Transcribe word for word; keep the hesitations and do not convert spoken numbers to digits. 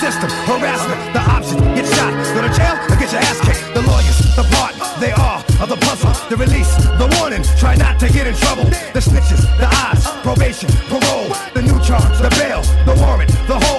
system, harassment, the option, get shot, go to jail or get your ass kicked. The lawyers, the part, they are of the puzzle. The release, the warning, try not to get in trouble. The snitches, the eyes, probation, parole, the new charge, the bail, the warrant, the